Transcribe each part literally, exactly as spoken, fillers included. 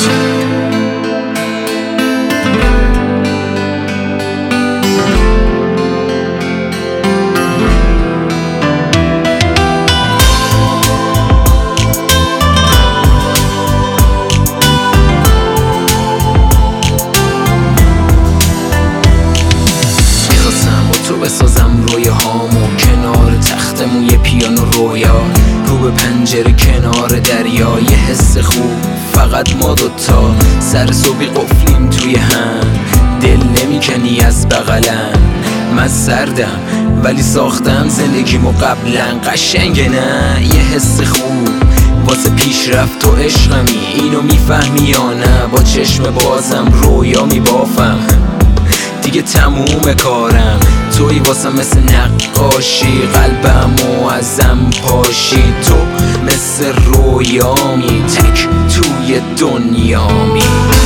بسازم رویه هامو کنار تخت موی پیانو رویا، رو به پنجره کنار دریا، یه حس خوب فقط ما دوتا، سر صبحی قفلیم توی هم، دل نمیکنی از بغلم، من سردم ولی ساختم زندگیمو قبلا، قشنگه نه یه حس خوب واسه پیشرفت تو عشقمی، اینو میفهمی یا نه؟ با چشم بازم رویا میبافم، دیگه تموم کارم توی واسم مثل نقاشی، قلبمو ازم پاشی، تو مثل رویامی تک توی دنیامی.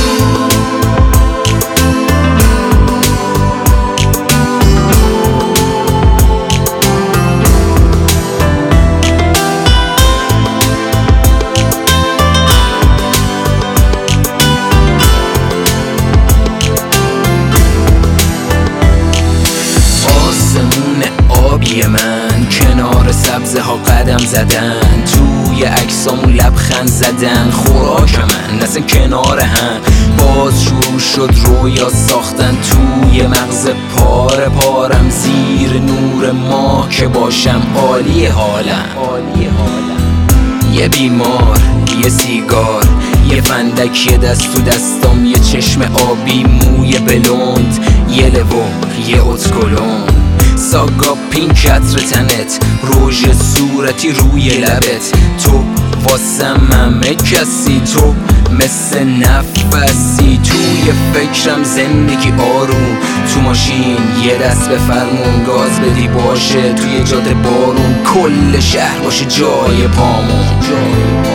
من کنار سبزه ها قدم زدن، توی عکسامون لبخند زدن، خوراک من اصلا کنار هم، باز شروع شد رویا ساختن توی مغز پاره پارم، زیر نور ماه که باشم عالی حالم، عالی حالم. یه بیمار، یه سیگار، یه فندک، یه دست تو دستم، یه چشم آبی، موی بلوند، یه لبو، یه اتکلون، ساگا پینک عطر تنت، روژ صورتی روی لبت، تو واسم همه کسی، تو مثل نفسی، توی فکرم زندگی آروم، تو ماشین یه دست به فرمون، گاز بدی باشه توی جاده بارون، کل شهر باشه جای پامون.